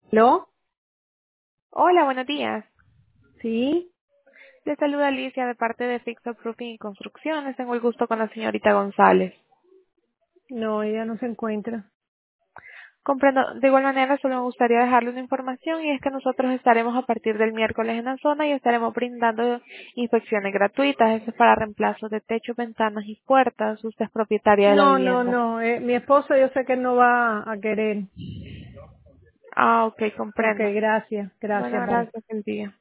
¿Aló? Hola, buenos días. Sí. Le saluda Alicia de parte de Fixo Roofing y Construcciones. Tengo el gusto con la señorita González. No, ella no se encuentra. Comprendo. De igual manera, solo me gustaría dejarle una información y es que nosotros estaremos a partir del miércoles en la zona y estaremos brindando inspecciones gratuitas. Eso es para reemplazos de techos, ventanas y puertas. Usted es propietaria de la No, no, vivienda. no. Mi esposo yo sé que él no va a querer. Ah, ok, Ok, comprendo. gracias. Bueno, Gracias, bye. gracias, el día.